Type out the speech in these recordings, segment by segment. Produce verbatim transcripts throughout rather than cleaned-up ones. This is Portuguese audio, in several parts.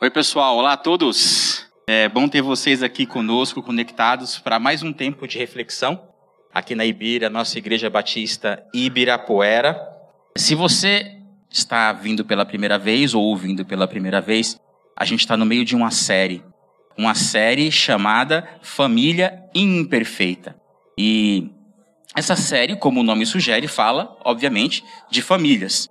Oi pessoal, olá a todos. É bom ter vocês aqui conosco, conectados para mais um tempo de reflexão aqui na Ibira, nossa Igreja Batista Ibirapuera. Se você está vindo pela primeira vez ou ouvindo pela primeira vez, a gente está no meio de uma série, uma série chamada Família Imperfeita. E essa série, como o nome sugere, fala, obviamente, de famílias.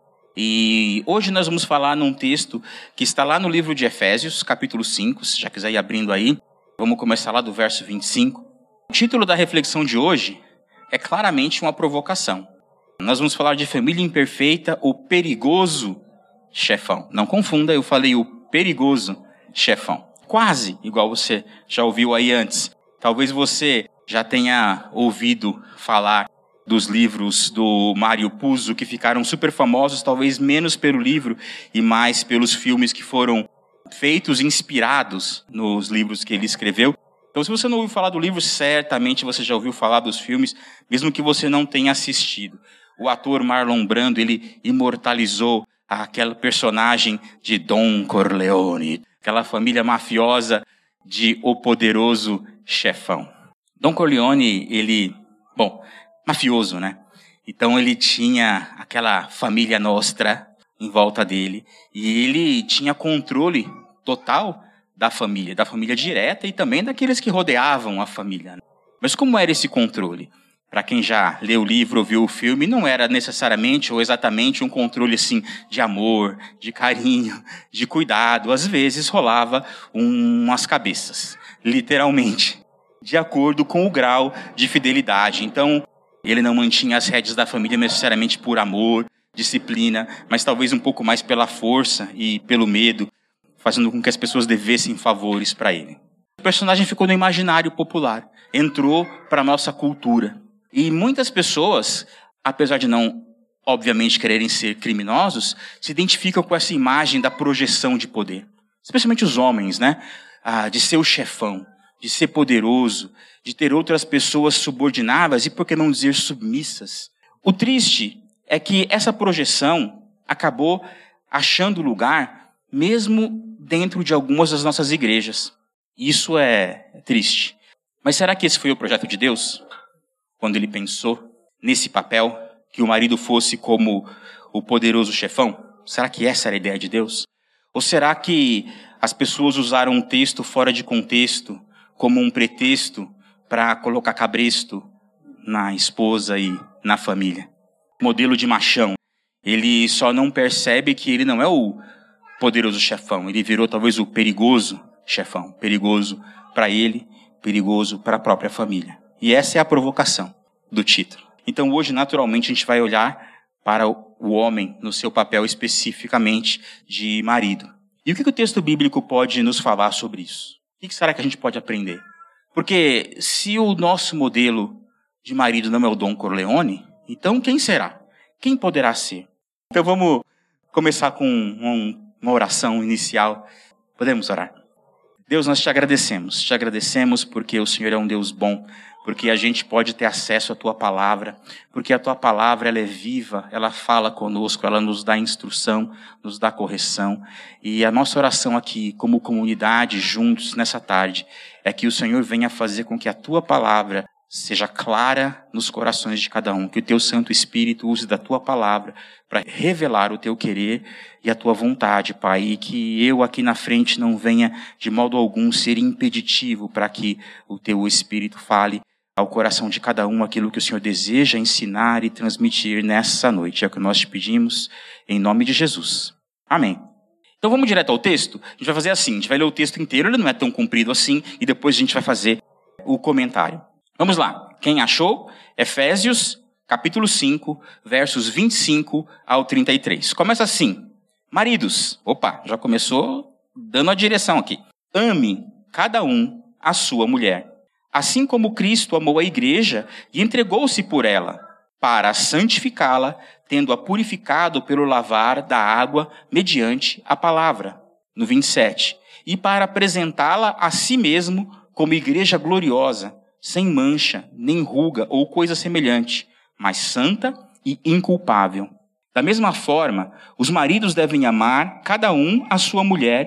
E hoje nós vamos falar num texto que está lá no livro de Efésios, capítulo cinco, se já quiser ir abrindo aí. Vamos começar lá do verso vinte e cinco. O título da reflexão de hoje é claramente uma provocação. Nós vamos falar de família imperfeita, o perigoso chefão. Não confunda, eu falei o perigoso chefão. Quase igual você já ouviu aí antes. Talvez você já tenha ouvido falar dos livros do Mário Puzo, que ficaram super famosos, talvez menos pelo livro e mais pelos filmes que foram feitos, inspirados nos livros que ele escreveu. Então, se você não ouviu falar do livro, certamente você já ouviu falar dos filmes, mesmo que você não tenha assistido. O ator Marlon Brando, ele imortalizou aquele personagem de Don Corleone, aquela família mafiosa de O Poderoso Chefão. Don Corleone, ele, bom, mafioso, né? Então ele tinha aquela família nostra em volta dele e ele tinha controle total da família, da família direta e também daqueles que rodeavam a família. Mas como era esse controle? Para quem já leu o livro ou viu o filme, não era necessariamente ou exatamente um controle assim de amor, de carinho, de cuidado. Às vezes rolava um, umas cabeças, literalmente, de acordo com o grau de fidelidade. Então, ele não mantinha as rédeas da família necessariamente por amor, disciplina, mas talvez um pouco mais pela força e pelo medo, fazendo com que as pessoas devessem favores para ele. O personagem ficou no imaginário popular, entrou para a nossa cultura. E muitas pessoas, apesar de não, obviamente, quererem ser criminosos, se identificam com essa imagem da projeção de poder. Especialmente os homens, né? Ah, de ser o chefão, de ser poderoso, de ter outras pessoas subordinadas e, por que não dizer, submissas. O triste é que essa projeção acabou achando lugar mesmo dentro de algumas das nossas igrejas. Isso é triste. Mas será que esse foi o projeto de Deus? Quando ele pensou nesse papel, que o marido fosse como o poderoso chefão? Será que essa era a ideia de Deus? Ou será que as pessoas usaram um texto fora de contexto como um pretexto para colocar cabresto na esposa e na família? Modelo de machão. Ele só não percebe que ele não é o poderoso chefão. Ele virou talvez o perigoso chefão. Perigoso para ele, perigoso para a própria família. E essa é a provocação do título. Então hoje, naturalmente, a gente vai olhar para o homem no seu papel especificamente de marido. E o que o texto bíblico pode nos falar sobre isso? O que será que a gente pode aprender? Porque se o nosso modelo de marido não é o Don Corleone, então quem será? Quem poderá ser? Então vamos começar com um, uma oração inicial. Podemos orar? Deus, nós te agradecemos. Te agradecemos porque o Senhor é um Deus bom, porque a gente pode ter acesso à tua palavra, porque a tua palavra ela é viva, ela fala conosco, ela nos dá instrução, nos dá correção. E a nossa oração aqui, como comunidade, juntos nessa tarde, é que o Senhor venha fazer com que a tua palavra seja clara nos corações de cada um, que o teu Santo Espírito use da tua palavra para revelar o teu querer e a tua vontade, Pai, e que eu aqui na frente não venha de modo algum ser impeditivo para que o teu Espírito fale ao coração de cada um aquilo que o Senhor deseja ensinar e transmitir nessa noite. É o que nós te pedimos, em nome de Jesus. Amém. Então vamos direto ao texto? A gente vai fazer assim, a gente vai ler o texto inteiro, ele não é tão comprido assim, e depois a gente vai fazer o comentário. Vamos lá. Quem achou? Efésios, capítulo cinco, versos vinte e cinco ao trinta e três. Começa assim. Maridos, opa, já começou dando a direção aqui. Ame cada um a sua mulher, assim como Cristo amou a igreja e entregou-se por ela, para santificá-la, tendo-a purificado pelo lavar da água mediante a palavra. No vinte e sete. E para apresentá-la a si mesmo como igreja gloriosa, sem mancha, nem ruga ou coisa semelhante, mas santa e inculpável. Da mesma forma, os maridos devem amar cada um a sua mulher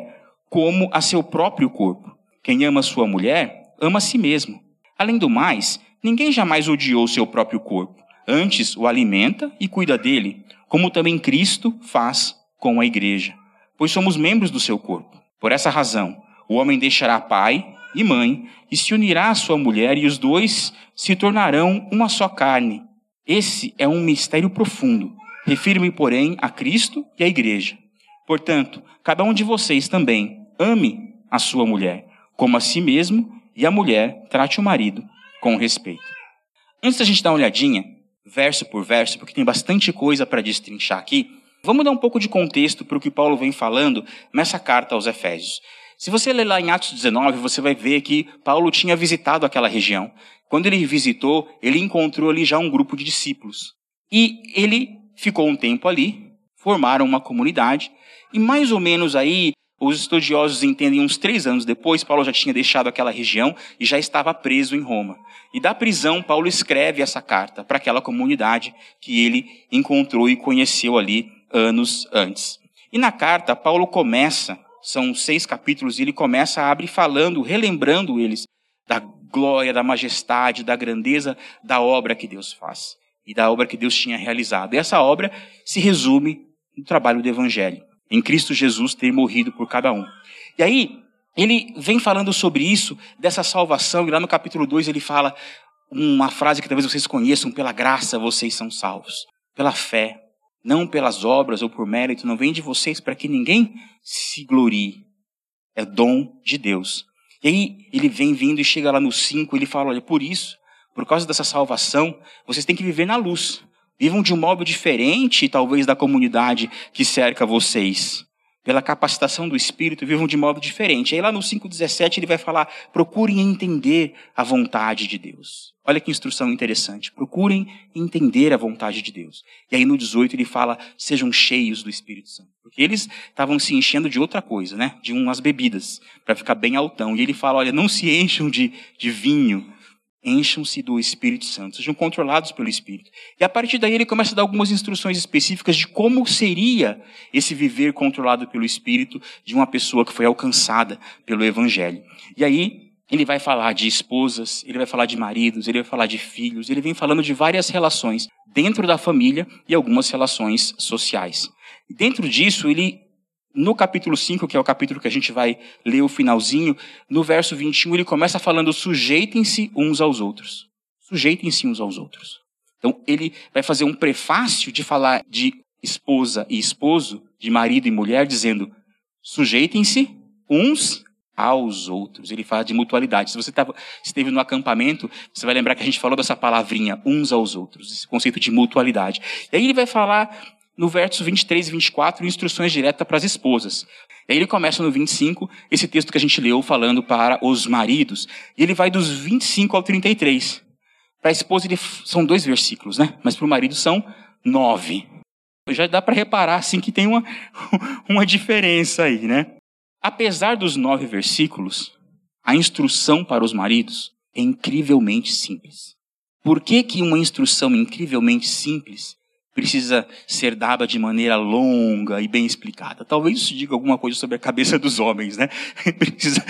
como a seu próprio corpo. Quem ama sua mulher, ama a si mesmo. Além do mais, ninguém jamais odiou seu próprio corpo. Antes o alimenta e cuida dele, como também Cristo faz com a igreja, pois somos membros do seu corpo. Por essa razão, o homem deixará pai e mãe e se unirá à sua mulher, e os dois se tornarão uma só carne. Esse é um mistério profundo. Refiro-me, porém, a Cristo e à igreja. Portanto, cada um de vocês também ame a sua mulher, como a si mesmo, e a mulher trate o marido com respeito. Antes da gente dar uma olhadinha, verso por verso, porque tem bastante coisa para destrinchar aqui, vamos dar um pouco de contexto para o que Paulo vem falando nessa carta aos Efésios. Se você ler lá em Atos dezenove, você vai ver que Paulo tinha visitado aquela região. Quando ele visitou, ele encontrou ali já um grupo de discípulos. E ele ficou um tempo ali, formaram uma comunidade, e mais ou menos aí, os estudiosos entendem, uns três anos depois, Paulo já tinha deixado aquela região e já estava preso em Roma. E da prisão, Paulo escreve essa carta para aquela comunidade que ele encontrou e conheceu ali anos antes. E na carta, Paulo começa, são seis capítulos, e ele começa a abrir falando, relembrando eles da glória, da majestade, da grandeza da obra que Deus faz e da obra que Deus tinha realizado. E essa obra se resume no trabalho do Evangelho, em Cristo Jesus ter morrido por cada um. E aí, ele vem falando sobre isso, dessa salvação, e lá no capítulo dois ele fala uma frase que talvez vocês conheçam: pela graça vocês são salvos, pela fé, não pelas obras ou por mérito, não vem de vocês para que ninguém se glorie. É dom de Deus. E aí ele vem vindo e chega lá no cinco, ele fala: olha, por isso, por causa dessa salvação, vocês têm que viver na luz. Vivam de um modo diferente, talvez, da comunidade que cerca vocês. Pela capacitação do Espírito, vivam de modo diferente. Aí lá no cinco dezessete ele vai falar: procurem entender a vontade de Deus. Olha que instrução interessante. Procurem entender a vontade de Deus. E aí no dezoito ele fala: sejam cheios do Espírito Santo. Porque eles estavam se enchendo de outra coisa, né? De umas bebidas, para ficar bem altão. E ele fala: olha, não se encham de, de vinho, encham-se do Espírito Santo, sejam controlados pelo Espírito. E a partir daí ele começa a dar algumas instruções específicas de como seria esse viver controlado pelo Espírito de uma pessoa que foi alcançada pelo Evangelho. E aí ele vai falar de esposas, ele vai falar de maridos, ele vai falar de filhos, ele vem falando de várias relações dentro da família e algumas relações sociais. E dentro disso, ele, no capítulo cinco, que é o capítulo que a gente vai ler o finalzinho, no verso vinte e um, ele começa falando: sujeitem-se uns aos outros. Sujeitem-se uns aos outros. Então, ele vai fazer um prefácio de falar de esposa e esposo, de marido e mulher, dizendo: sujeitem-se uns aos outros. Ele fala de mutualidade. Se você tava, esteve no acampamento, você vai lembrar que a gente falou dessa palavrinha, uns aos outros, esse conceito de mutualidade. E aí ele vai falar, no verso vinte e três e vinte e quatro, instruções diretas para as esposas. E aí ele começa no vinte e cinco, esse texto que a gente leu falando para os maridos. E ele vai dos vinte e cinco ao trinta e três. Para a esposa ele, são dois versículos, né? Mas para o marido são nove. Já dá para reparar assim que tem uma, uma diferença aí, né? Apesar dos nove versículos, a instrução para os maridos é incrivelmente simples. Por que que uma instrução incrivelmente simples precisa ser dada de maneira longa e bem explicada? Talvez isso diga alguma coisa sobre a cabeça dos homens, né? Precisa...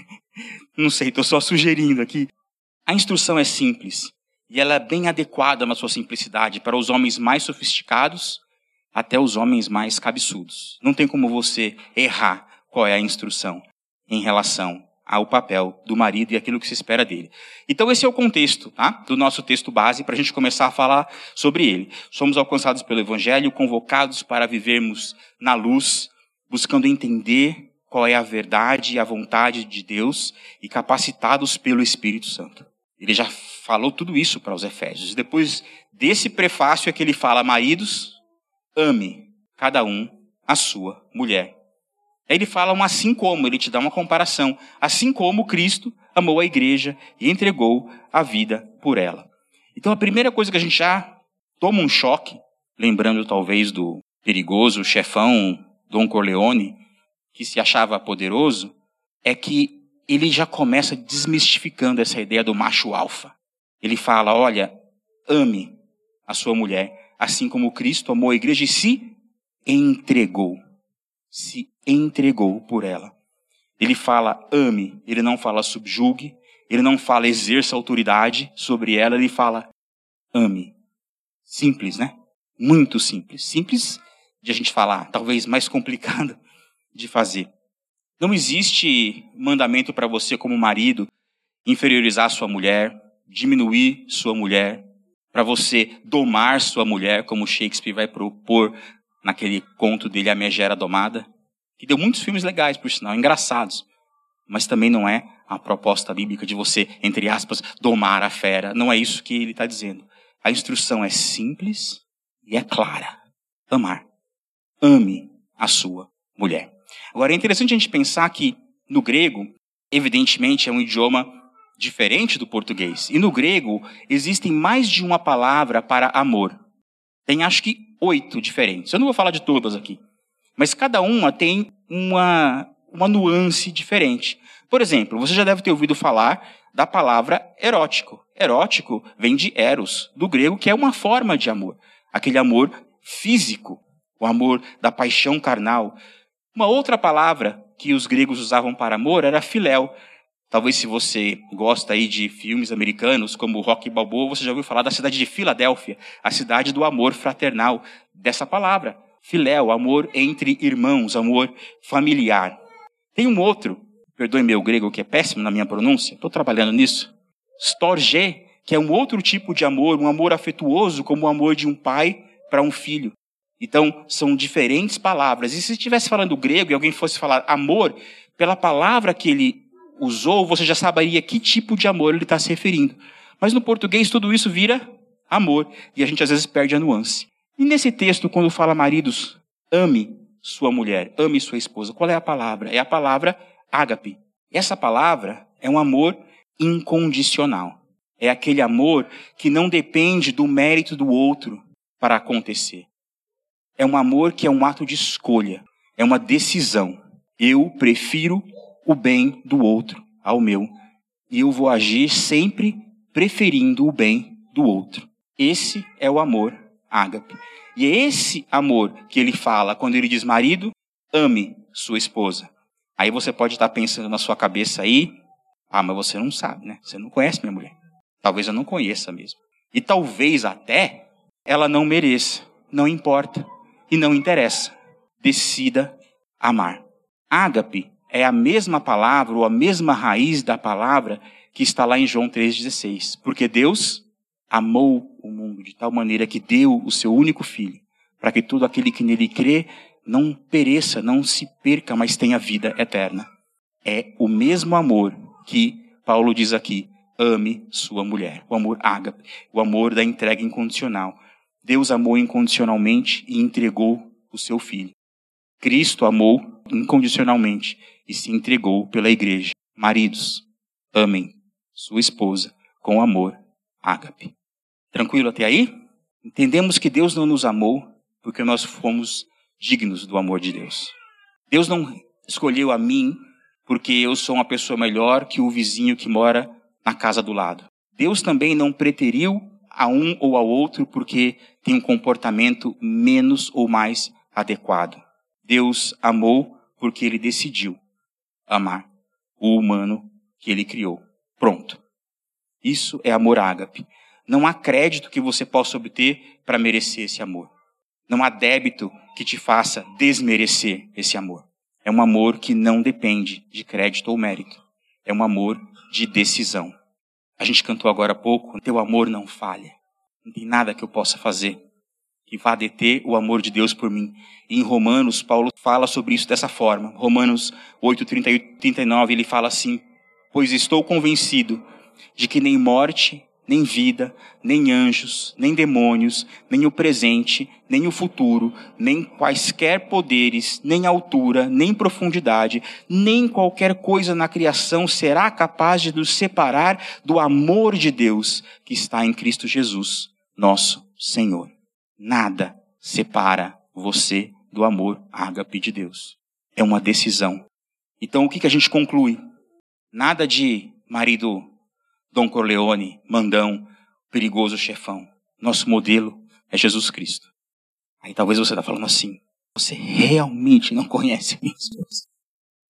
Não sei, estou só sugerindo aqui. A instrução é simples e ela é bem adequada na sua simplicidade para os homens mais sofisticados até os homens mais cabeçudos. Não tem como você errar qual é a instrução em relação ao papel do marido e aquilo que se espera dele. Então esse é o contexto, tá, do nosso texto base, para a gente começar a falar sobre ele. Somos alcançados pelo Evangelho, convocados para vivermos na luz, buscando entender qual é a verdade e a vontade de Deus e capacitados pelo Espírito Santo. Ele já falou tudo isso para os Efésios. Depois desse prefácio é que ele fala: maridos, ame cada um a sua mulher. Aí ele fala um assim como, ele te dá uma comparação. Assim como Cristo amou a igreja e entregou a vida por ela. Então a primeira coisa que a gente já toma um choque, lembrando talvez do perigoso chefão Dom Corleone, que se achava poderoso, é que ele já começa desmistificando essa ideia do macho alfa. Ele fala: olha, ame a sua mulher, assim como Cristo amou a igreja e se entregou. Se entregou por ela. Ele fala ame, ele não fala subjugue, ele não fala exerça autoridade sobre ela, ele fala ame. Simples, né? Muito simples. Simples de a gente falar, talvez mais complicado de fazer. Não existe mandamento para você como marido inferiorizar sua mulher, diminuir sua mulher, para você domar sua mulher, como Shakespeare vai propor naquele conto dele, A Megera Domada, que deu muitos filmes legais, por sinal, engraçados, mas também não é a proposta bíblica de você, entre aspas, domar a fera. Não é isso que ele está dizendo. A instrução é simples e é clara. Amar. Ame a sua mulher. Agora, é interessante a gente pensar que no grego, evidentemente, é um idioma diferente do português. E no grego, existem mais de uma palavra para amor. Tem, acho que, oito diferentes. Eu não vou falar de todas aqui. Mas cada uma tem uma, uma nuance diferente. Por exemplo, você já deve ter ouvido falar da palavra erótico. Erótico vem de eros, do grego, que é uma forma de amor. Aquele amor físico, o amor da paixão carnal. Uma outra palavra que os gregos usavam para amor era filéu. Talvez se você gosta aí de filmes americanos, como Rocky Balboa, você já ouviu falar da cidade de Filadélfia, a cidade do amor fraternal, dessa palavra. Filéu, amor entre irmãos, amor familiar. Tem um outro, perdoe meu grego que é péssimo na minha pronúncia, estou trabalhando nisso. Storge, que é um outro tipo de amor, um amor afetuoso, como o amor de um pai para um filho. Então, são diferentes palavras. E se estivesse falando grego e alguém fosse falar amor, pela palavra que ele usou, você já saberia que tipo de amor ele está se referindo. Mas no português tudo isso vira amor. E a gente às vezes perde a nuance. E nesse texto, quando fala maridos, ame sua mulher, ame sua esposa. Qual é a palavra? É a palavra ágape. Essa palavra é um amor incondicional. É aquele amor que não depende do mérito do outro para acontecer. É um amor que é um ato de escolha. É uma decisão. Eu prefiro o bem do outro ao meu. E eu vou agir sempre preferindo o bem do outro. Esse é o amor ágape. E é esse amor que ele fala quando ele diz marido, ame sua esposa. Aí você pode estar pensando na sua cabeça aí, ah, mas você não sabe, né? Você não conhece minha mulher. Talvez eu não conheça mesmo. E talvez até ela não mereça. Não importa. E não interessa. Decida amar. Ágape é a mesma palavra ou a mesma raiz da palavra que está lá em João três dezesseis. Porque Deus amou o mundo de tal maneira que deu o seu único filho, para que todo aquele que nele crê não pereça, não se perca, mas tenha vida eterna. É o mesmo amor que Paulo diz aqui, ame sua mulher. O amor ágape, o amor da entrega incondicional. Deus amou incondicionalmente e entregou o seu filho. Cristo amou incondicionalmente e se entregou pela igreja. Maridos, amem sua esposa com amor ágape. Tranquilo até aí? Entendemos que Deus não nos amou porque nós fomos dignos do amor de Deus. Deus não escolheu a mim porque eu sou uma pessoa melhor que o vizinho que mora na casa do lado. Deus também não preteriu a um ou ao outro porque tem um comportamento menos ou mais adequado. Deus amou porque ele decidiu amar o humano que ele criou. Pronto. Isso é amor ágape. Não há crédito que você possa obter para merecer esse amor. Não há débito que te faça desmerecer esse amor. É um amor que não depende de crédito ou mérito. É um amor de decisão. A gente cantou agora há pouco, teu amor não falha. Não tem nada que eu possa fazer que vá deter o amor de Deus por mim. E em Romanos, Paulo fala sobre isso dessa forma. Romanos oito, trinta e trinta e nove, ele fala assim, pois estou convencido de que nem morte, nem vida, nem anjos, nem demônios, nem o presente, nem o futuro, nem quaisquer poderes, nem altura, nem profundidade, nem qualquer coisa na criação será capaz de nos separar do amor de Deus que está em Cristo Jesus, nosso Senhor. Nada separa você do amor ágape de Deus. É uma decisão. Então o que que a gente conclui? Nada de marido Dom Corleone, mandão, perigoso chefão. Nosso modelo é Jesus Cristo. Aí talvez você está falando assim, você realmente não conhece a minha esposa.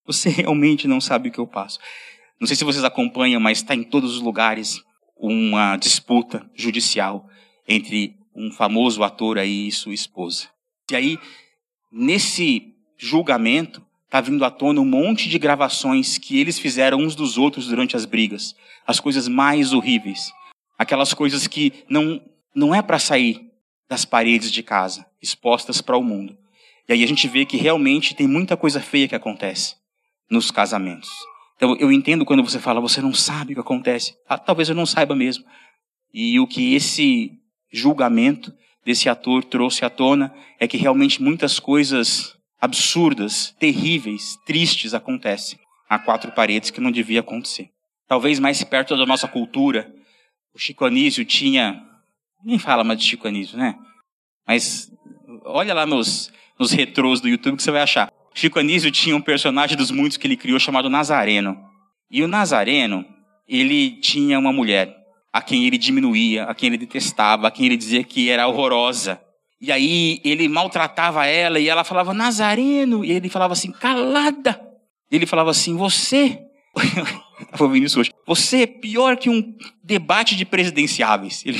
Você realmente não sabe o que eu passo. Não sei se vocês acompanham, mas está em todos os lugares uma disputa judicial entre um famoso ator aí e sua esposa. E aí, nesse julgamento, está vindo à tona um monte de gravações que eles fizeram uns dos outros durante as brigas. As coisas mais horríveis. Aquelas coisas que não, não é para sair das paredes de casa, expostas para o mundo. E aí a gente vê que realmente tem muita coisa feia que acontece nos casamentos. Então eu entendo quando você fala, você não sabe o que acontece. Ah, talvez eu não saiba mesmo. E o que esse julgamento desse ator trouxe à tona é que realmente muitas coisas absurdas, terríveis, tristes acontecem a quatro paredes que não devia acontecer. Talvez mais perto da nossa cultura, o Chico Anísio tinha... Nem fala mais de Chico Anísio, né? Mas olha lá nos, nos retrôs do YouTube que você vai achar. Chico Anísio tinha um personagem dos muitos que ele criou chamado Nazareno. E o Nazareno, ele tinha uma mulher a quem ele diminuía, a quem ele detestava, a quem ele dizia que era horrorosa. E aí ele maltratava ela e ela falava, Nazareno. E ele falava assim, calada. E ele falava assim, você... Estava ouvindo isso hoje. Você é pior que um debate de presidenciáveis. Ele...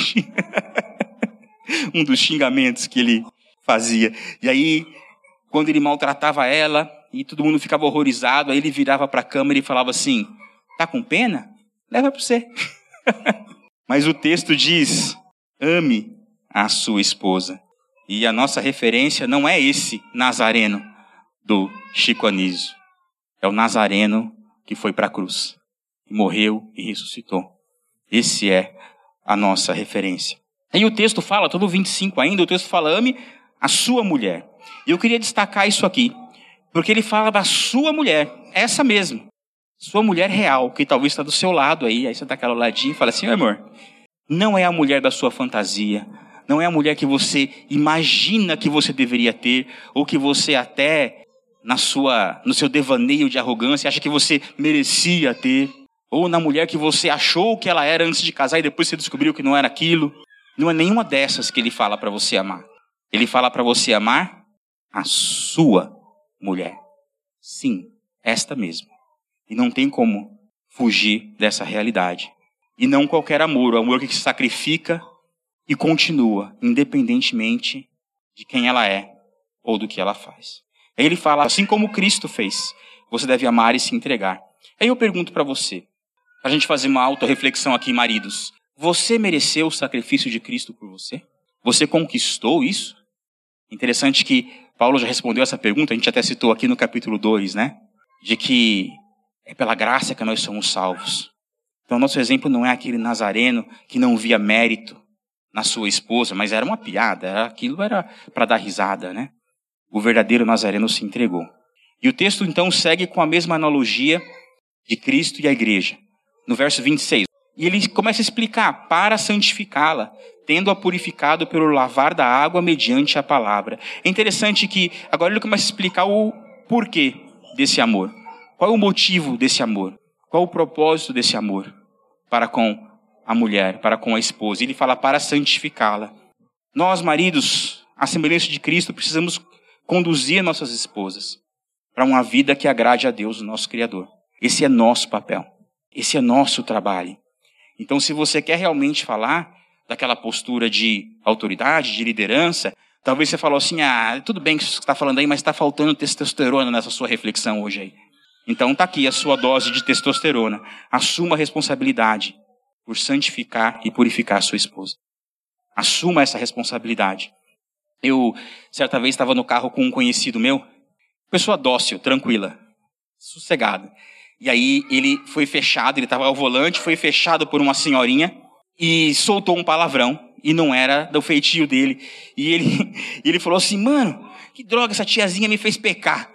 um dos xingamentos que ele fazia. E aí... Quando ele maltratava ela e todo mundo ficava horrorizado, aí ele virava para a câmera e falava assim, tá com pena? Leva para você. Mas o texto diz, ame a sua esposa. E a nossa referência não é esse Nazareno do Chico Anísio. É o Nazareno que foi para a cruz. E morreu e ressuscitou. Esse é a nossa referência. Aí o texto fala, todo vinte e cinco ainda, o texto fala, ame a sua mulher. E eu queria destacar isso aqui, porque ele fala da sua mulher, essa mesmo, sua mulher real, que talvez está do seu lado aí, aí você dá aquela olhadinha e fala assim, amor, não é a mulher da sua fantasia, não é a mulher que você imagina que você deveria ter, ou que você até, na sua, no seu devaneio de arrogância, acha que você merecia ter, ou na mulher que você achou que ela era antes de casar e depois você descobriu que não era aquilo. Não é nenhuma dessas que ele fala para você amar. Ele fala para você amar a sua mulher. Sim, esta mesmo. E não tem como fugir dessa realidade. E não qualquer amor, o amor que se sacrifica e continua, independentemente de quem ela é ou do que ela faz. Aí ele fala, assim como Cristo fez, você deve amar e se entregar. Aí eu pergunto para você, para a gente fazer uma autorreflexão aqui, maridos, você mereceu o sacrifício de Cristo por você? Você conquistou isso? Interessante que Paulo já respondeu essa pergunta, a gente até citou aqui no capítulo dois, né? De que é pela graça que nós somos salvos. Então, nosso exemplo não é aquele nazareno que não via mérito na sua esposa, mas era uma piada, era, aquilo era para dar risada, né? O verdadeiro nazareno se entregou. E o texto, então, segue com a mesma analogia de Cristo e a igreja. No verso vinte e seis. E ele começa a explicar, para santificá-la, tendo-a purificado pelo lavar da água mediante a palavra. É interessante que agora ele começa a explicar o porquê desse amor. Qual é o motivo desse amor? Qual o propósito desse amor para com a mulher, para com a esposa? Ele fala para santificá-la. Nós, maridos, à semelhança de Cristo, precisamos conduzir nossas esposas para uma vida que agrade a Deus, o nosso Criador. Esse é nosso papel. Esse é nosso trabalho. Então, se você quer realmente falar daquela postura de autoridade, de liderança, talvez você falou assim, ah, tudo bem que você está falando aí, mas está faltando testosterona nessa sua reflexão hoje aí. Então está aqui a sua dose de testosterona. Assuma a responsabilidade por santificar e purificar a sua esposa. Assuma essa responsabilidade. Eu, certa vez, estava no carro com um conhecido meu, pessoa dócil, tranquila, sossegada. E aí ele foi fechado, ele estava ao volante, foi fechado por uma senhorinha e soltou um palavrão. E não era do feitio dele. E ele, ele falou assim, mano, que droga, essa tiazinha me fez pecar.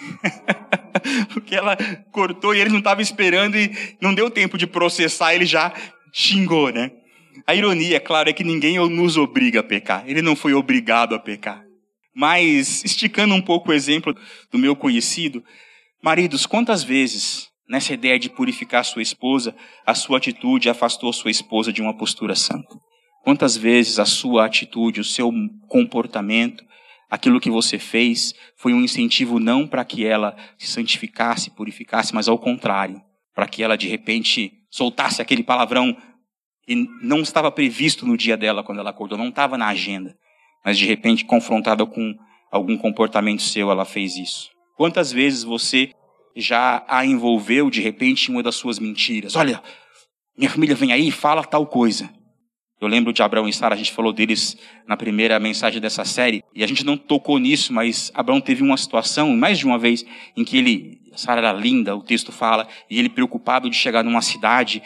Porque ela cortou e ele não estava esperando e não deu tempo de processar, ele já xingou, né? A ironia, claro, é que ninguém nos obriga a pecar. Ele não foi obrigado a pecar. Mas, esticando um pouco o exemplo do meu conhecido, maridos, quantas vezes, nessa ideia de purificar sua esposa, a sua atitude afastou sua esposa de uma postura santa? Quantas vezes a sua atitude, o seu comportamento, aquilo que você fez foi um incentivo não para que ela se santificasse, purificasse, mas ao contrário, para que ela de repente soltasse aquele palavrão que não estava previsto no dia dela quando ela acordou, não estava na agenda, mas de repente confrontada com algum comportamento seu, ela fez isso. Quantas vezes você já a envolveu de repente em uma das suas mentiras? Olha, minha família vem aí e fala tal coisa. Eu lembro de Abraão e Sara, a gente falou deles na primeira mensagem dessa série, e a gente não tocou nisso, mas Abraão teve uma situação, mais de uma vez, em que ele, Sara era linda, o texto fala, e ele preocupado de chegar numa cidade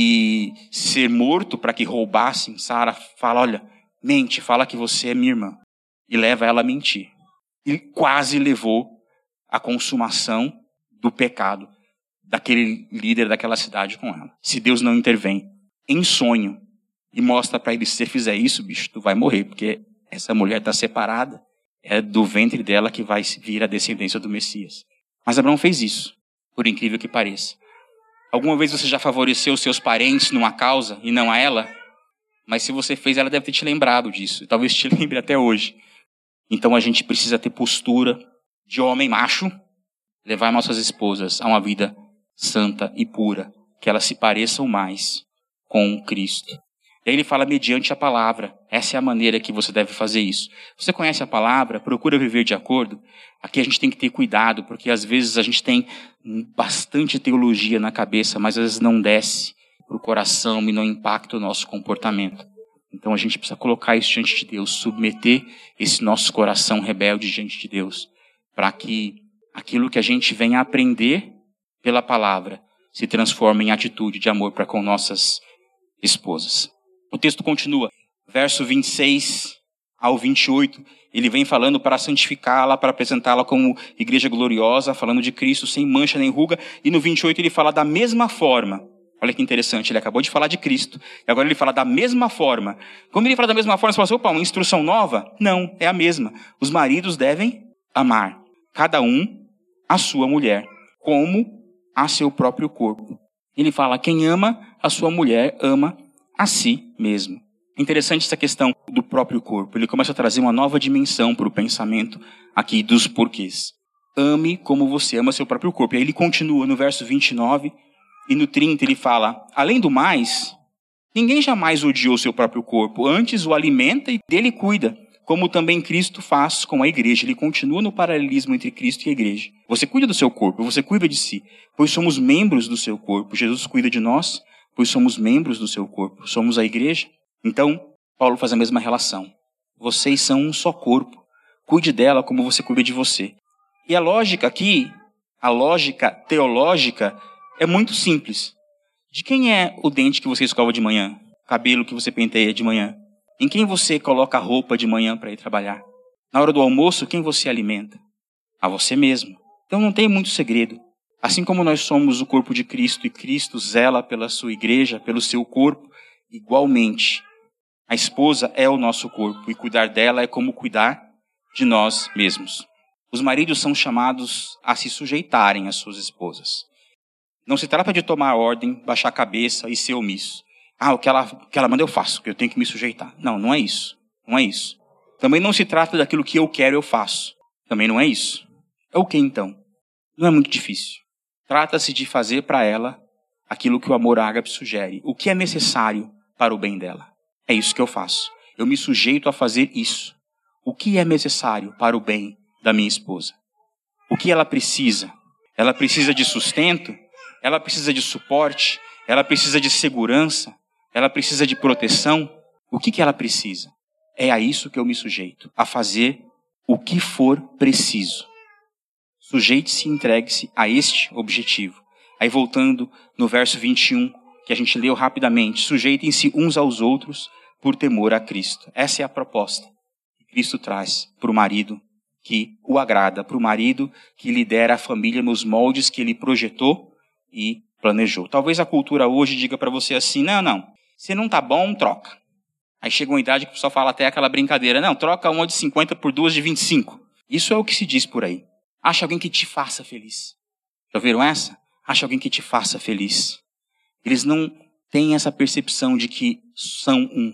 e ser morto para que roubassem. Sara fala, olha, mente, fala que você é minha irmã, e leva ela a mentir. E quase levou à consumação do pecado daquele líder daquela cidade com ela. Se Deus não intervém, em sonho, e mostra para ele, se você fizer isso, bicho, tu vai morrer, porque essa mulher está separada, é do ventre dela que vai vir a descendência do Messias. Mas Abraão fez isso, por incrível que pareça. Alguma vez você já favoreceu seus parentes numa causa e não a ela? Mas se você fez, ela deve ter te lembrado disso, e talvez te lembre até hoje. Então a gente precisa ter postura de homem macho, levar nossas esposas a uma vida santa e pura, que elas se pareçam mais com Cristo. E aí ele fala mediante a palavra. Essa é a maneira que você deve fazer isso. Você conhece a palavra, procura viver de acordo. Aqui a gente tem que ter cuidado, porque às vezes a gente tem bastante teologia na cabeça, mas às vezes não desce para o coração e não impacta o nosso comportamento. Então a gente precisa colocar isso diante de Deus, submeter esse nosso coração rebelde diante de Deus, para que aquilo que a gente venha aprender pela palavra se transforme em atitude de amor para com nossas esposas. O texto continua, verso vinte e seis ao vinte e oito, ele vem falando para santificá-la, para apresentá-la como igreja gloriosa, falando de Cristo sem mancha nem ruga, e no vinte e oito ele fala da mesma forma. Olha que interessante, ele acabou de falar de Cristo, e agora ele fala da mesma forma. Quando ele fala da mesma forma, você fala assim, opa, uma instrução nova? Não, é a mesma. Os maridos devem amar, cada um a sua mulher, como a seu próprio corpo. Ele fala, quem ama a sua mulher, ama a si mesmo. Interessante essa questão do próprio corpo. Ele começa a trazer uma nova dimensão para o pensamento aqui dos porquês. Ame como você ama seu próprio corpo. E aí ele continua no verso vinte e nove e no trinta ele fala, além do mais, ninguém jamais odiou seu próprio corpo, antes o alimenta e dele cuida, como também Cristo faz com a igreja. Ele continua no paralelismo entre Cristo e a igreja. Você cuida do seu corpo, você cuida de si, pois somos membros do seu corpo. Jesus cuida de nós, pois somos membros do seu corpo, somos a igreja. Então, Paulo faz a mesma relação. Vocês são um só corpo. Cuide dela como você cuida de você. E a lógica aqui, a lógica teológica, é muito simples. De quem é o dente que você escova de manhã? O cabelo que você penteia de manhã? Em quem você coloca a roupa de manhã para ir trabalhar? Na hora do almoço, quem você alimenta? A você mesmo. Então não tem muito segredo. Assim como nós somos o corpo de Cristo e Cristo zela pela sua igreja, pelo seu corpo, igualmente, a esposa é o nosso corpo e cuidar dela é como cuidar de nós mesmos. Os maridos são chamados a se sujeitarem às suas esposas. Não se trata de tomar ordem, baixar a cabeça e ser omisso. Ah, o que ela, o que ela manda eu faço, que eu tenho que me sujeitar. Não, não é isso. Não é isso. Também não se trata daquilo que eu quero, eu faço. Também não é isso. É o que então? Não é muito difícil. Trata-se de fazer para ela aquilo que o amor ágape sugere. O que é necessário para o bem dela. É isso que eu faço. Eu me sujeito a fazer isso. O que é necessário para o bem da minha esposa? O que ela precisa? Ela precisa de sustento? Ela precisa de suporte? Ela precisa de segurança? Ela precisa de proteção? O que que ela precisa? É a isso que eu me sujeito. A fazer o que for preciso. Sujeite-se e entregue-se a este objetivo. Aí voltando no verso vinte e um, que a gente leu rapidamente. Sujeitem-se uns aos outros por temor a Cristo. Essa é a proposta que Cristo traz para o marido que o agrada. Para o marido que lidera a família nos moldes que ele projetou e planejou. Talvez a cultura hoje diga para você assim, não, não, se não tá bom, troca. Aí chega uma idade que o pessoal fala até aquela brincadeira, não, troca uma de cinquenta por duas de vinte e cinco. Isso é o que se diz por aí. Acha alguém que te faça feliz. Já ouviram essa? Acha alguém que te faça feliz. Eles não têm essa percepção de que são um.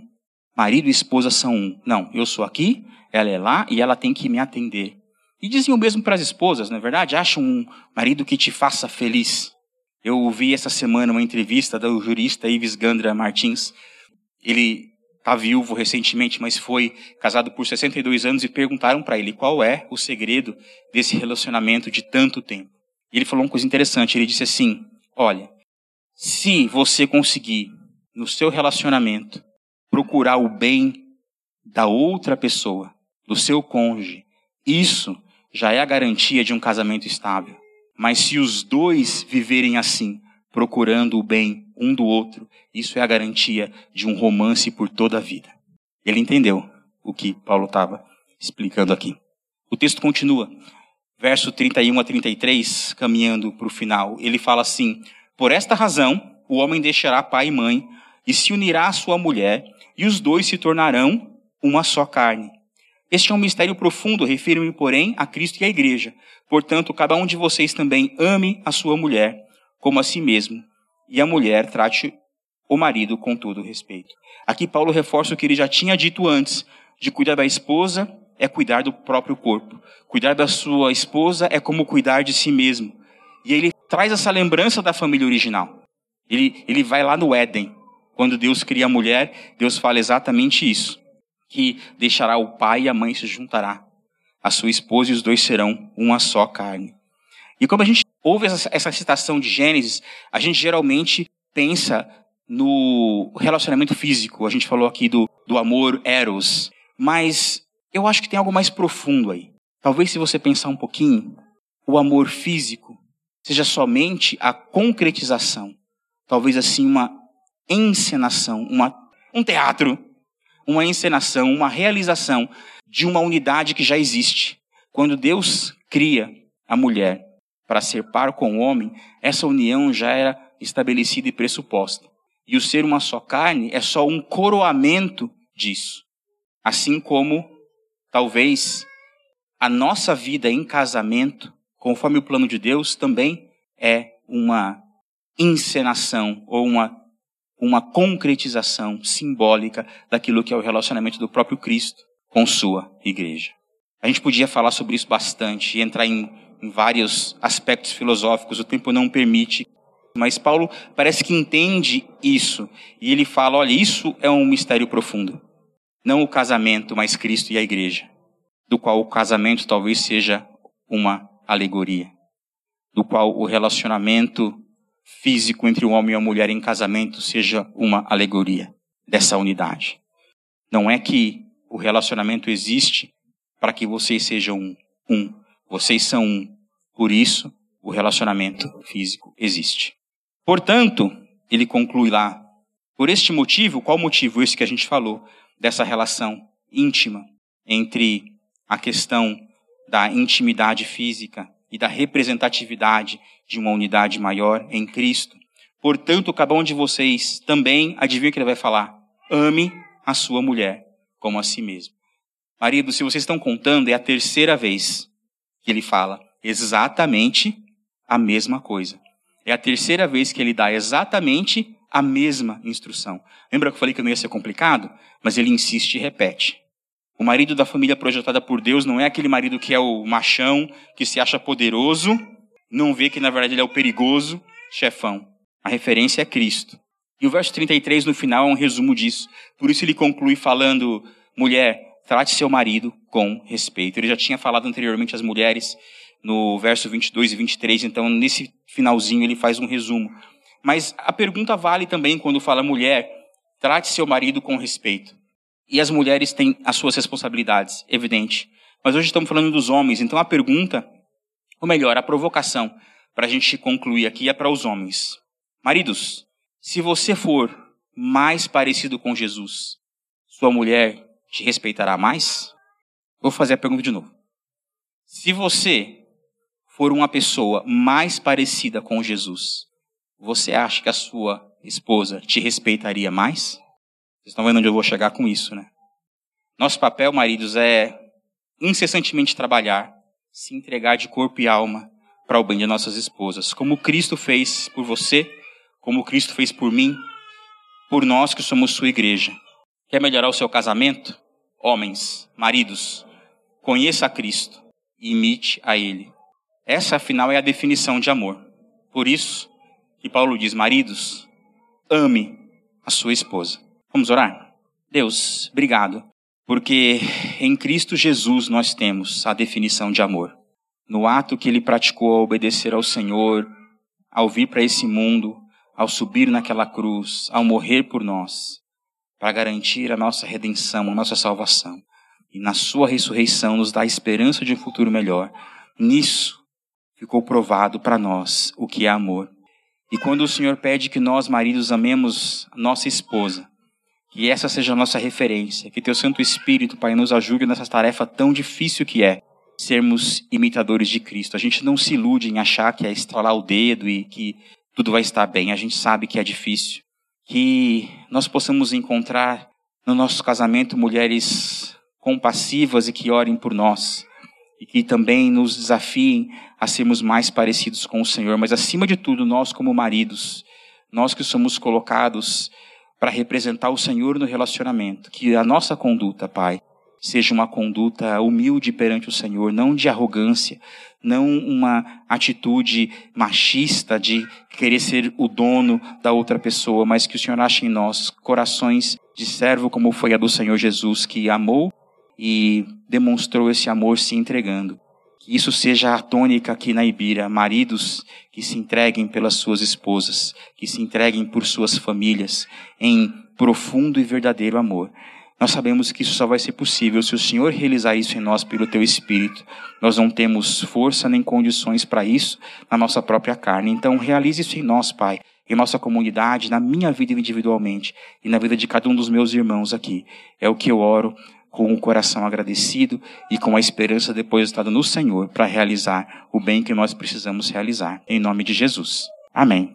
marido e esposa são um. Não, eu sou aqui, ela é lá e ela tem que me atender. E dizem o mesmo para as esposas, não é verdade? Acham um marido que te faça feliz. Eu ouvi essa semana uma entrevista do jurista Ives Gandra Martins. Ele está viúvo recentemente, mas foi casado por sessenta e dois anos e perguntaram para ele qual é o segredo desse relacionamento de tanto tempo. E ele falou uma coisa interessante, ele disse assim, olha, se você conseguir, no seu relacionamento, procurar o bem da outra pessoa, do seu cônjuge, isso já é a garantia de um casamento estável. Mas se os dois viverem assim, procurando o bem um do outro, isso é a garantia de um romance por toda a vida. Ele entendeu o que Paulo estava explicando aqui. O texto continua, verso trinta e um a trinta e três, caminhando para o final. Ele fala assim, por esta razão, o homem deixará pai e mãe e se unirá à sua mulher, e os dois se tornarão uma só carne. Este é um mistério profundo, refiro-me, porém, a Cristo e à igreja. Portanto, cada um de vocês também ame a sua mulher como a si mesmo, e a mulher trate o marido com todo respeito. Aqui Paulo reforça o que ele já tinha dito antes, de cuidar da esposa é cuidar do próprio corpo. Cuidar da sua esposa é como cuidar de si mesmo. E ele traz essa lembrança da família original. Ele, ele vai lá no Éden. Quando Deus cria a mulher, Deus fala exatamente isso. Que deixará o pai e a mãe se juntará. A sua esposa e os dois serão uma só carne. E quando a gente ouve essa, essa citação de Gênesis, a gente geralmente pensa no relacionamento físico. A gente falou aqui do, do amor eros. Mas eu acho que tem algo mais profundo aí. Talvez se você pensar um pouquinho, o amor físico seja somente a concretização. Talvez assim uma encenação, uma, um teatro, uma encenação, uma realização de uma unidade que já existe. Quando Deus cria a mulher para ser par com o homem, essa união já era estabelecida e pressuposta. E o ser uma só carne é só um coroamento disso. Assim como, talvez, a nossa vida em casamento, conforme o plano de Deus, também é uma encenação ou uma, uma concretização simbólica daquilo que é o relacionamento do próprio Cristo com sua igreja. A gente podia falar sobre isso bastante e entrar em, em vários aspectos filosóficos, o tempo não permite. Mas Paulo parece que entende isso. E ele fala, olha, isso é um mistério profundo. Não o casamento, mas Cristo e a igreja. Do qual o casamento talvez seja uma alegoria. Do qual o relacionamento físico entre o homem e a mulher em casamento seja uma alegoria dessa unidade. Não é que o relacionamento existe para que vocês sejam um. um. Vocês são um. Por isso, o relacionamento físico existe. Portanto, ele conclui lá, por este motivo, qual motivo esse que a gente falou, dessa relação íntima entre a questão da intimidade física e da representatividade de uma unidade maior em Cristo. Portanto, cada um de vocês também, adivinha o que ele vai falar? Ame a sua mulher como a si mesmo. Marido, se vocês estão contando, é a terceira vez que ele fala exatamente a mesma coisa. É a terceira vez que ele dá exatamente a mesma instrução. Lembra que eu falei que não ia ser complicado? Mas ele insiste e repete. O marido da família projetada por Deus não é aquele marido que é o machão, que se acha poderoso, não vê que na verdade ele é o perigoso chefão. A referência é Cristo. E o verso trinta e três no final é um resumo disso. Por isso ele conclui falando, mulher, trate seu marido com respeito. Ele já tinha falado anteriormente às mulheres no verso vinte e dois e vinte e três, então nesse finalzinho ele faz um resumo. Mas a pergunta vale também quando fala mulher, trate seu marido com respeito. E as mulheres têm as suas responsabilidades, evidente. Mas hoje estamos falando dos homens, então a pergunta, ou melhor, a provocação, para a gente concluir aqui é para os homens. Maridos, se você for mais parecido com Jesus, sua mulher te respeitará mais? Vou fazer a pergunta de novo. Se você for uma pessoa mais parecida com Jesus, você acha que a sua esposa te respeitaria mais? Vocês estão vendo onde eu vou chegar com isso, né? Nosso papel, maridos, é incessantemente trabalhar, se entregar de corpo e alma para o bem de nossas esposas. Como Cristo fez por você, como Cristo fez por mim, por nós que somos sua igreja. Quer melhorar o seu casamento? Homens, maridos, conheça a Cristo e imite a Ele. Essa, afinal, é a definição de amor. Por isso que Paulo diz, maridos, ame a sua esposa. Vamos orar? Deus, obrigado, porque em Cristo Jesus nós temos a definição de amor. No ato que Ele praticou ao obedecer ao Senhor, ao vir para esse mundo, ao subir naquela cruz, ao morrer por nós, para garantir a nossa redenção, a nossa salvação. E na sua ressurreição nos dá a esperança de um futuro melhor. Nisso ficou provado para nós o que é amor. E quando o Senhor pede que nós, maridos, amemos a nossa esposa, que essa seja a nossa referência, que Teu Santo Espírito, Pai, nos ajude nessa tarefa tão difícil que é sermos imitadores de Cristo. A gente não se ilude em achar que é estralar o dedo e que tudo vai estar bem. A gente sabe que é difícil. Que nós possamos encontrar no nosso casamento mulheres compassivas e que orem por nós. E que também nos desafiem a sermos mais parecidos com o Senhor. Mas acima de tudo, nós como maridos, nós que somos colocados para representar o Senhor no relacionamento, que a nossa conduta, Pai, seja uma conduta humilde perante o Senhor, não de arrogância, não uma atitude machista de querer ser o dono da outra pessoa, mas que o Senhor ache em nós corações de servo como foi a do Senhor Jesus, que amou e demonstrou esse amor se entregando. Que isso seja a tônica aqui na Ibira, maridos que se entreguem pelas suas esposas, que se entreguem por suas famílias, em profundo e verdadeiro amor. Nós sabemos que isso só vai ser possível se o Senhor realizar isso em nós pelo Teu Espírito. Nós não temos força nem condições para isso na nossa própria carne. Então realize isso em nós, Pai, em nossa comunidade, na minha vida individualmente e na vida de cada um dos meus irmãos aqui. É o que eu oro, com o coração agradecido e com a esperança depositada no Senhor para realizar o bem que nós precisamos realizar. Em nome de Jesus. Amém.